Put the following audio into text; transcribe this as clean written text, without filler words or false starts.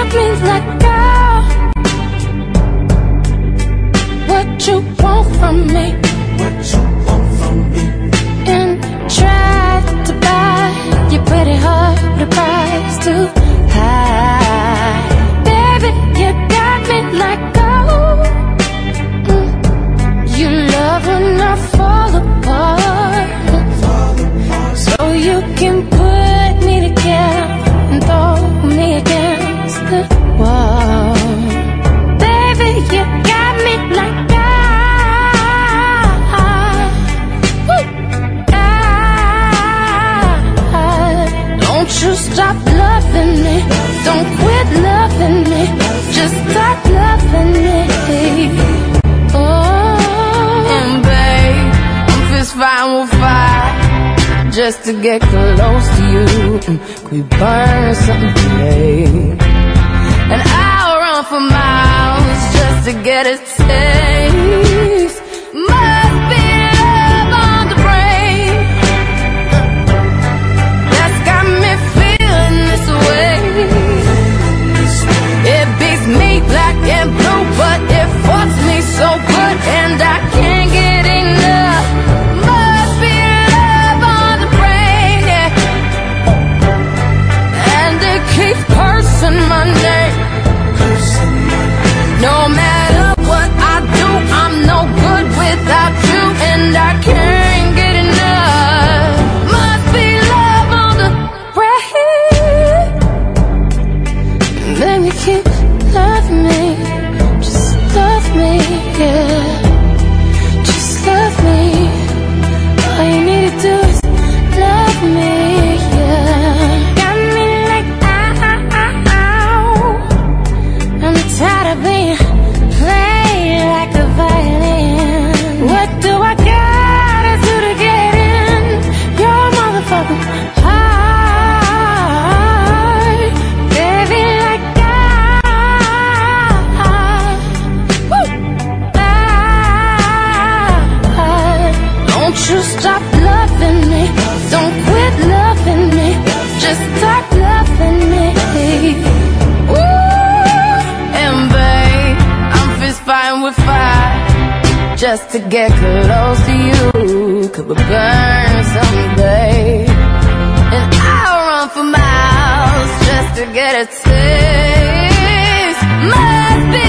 me like, girl, what you want from me? What you want from me? And try to buy your pretty heart with a price too high. Baby, you got me like, oh, you love when I fall apart, so you can put me together and throw me against the wall. Baby, you got me like don't you stop loving me, don't quit loving me, just stop loving me. Oh, and babe, I'm fist fighting with fire just to get close to you. Could we burn something today? And I'll run for miles just to get a taste. Must be love on the brain that's got me feeling this way. It beats me black and blue, but it fucks me so good, and I can't get enough. Must be love on the brain, yeah. And it keeps cursing my name. No matter what I do, I'm no good without you, and I can't get enough. Must be love on the brain. Baby, keep loving me, just love me, yeah. Just love me. All you need to do is love me, yeah. Got me like, ow. I'm tired of being played like a violin. What do I gotta do to get in your motherfucking heart? Baby, like don't you stop loving me, don't quit loving me, just stop loving me. Ooh, and babe, I'm fist fighting with fire just to get close to you. Could we burn someday? And I'll run for miles just to get a taste. Must be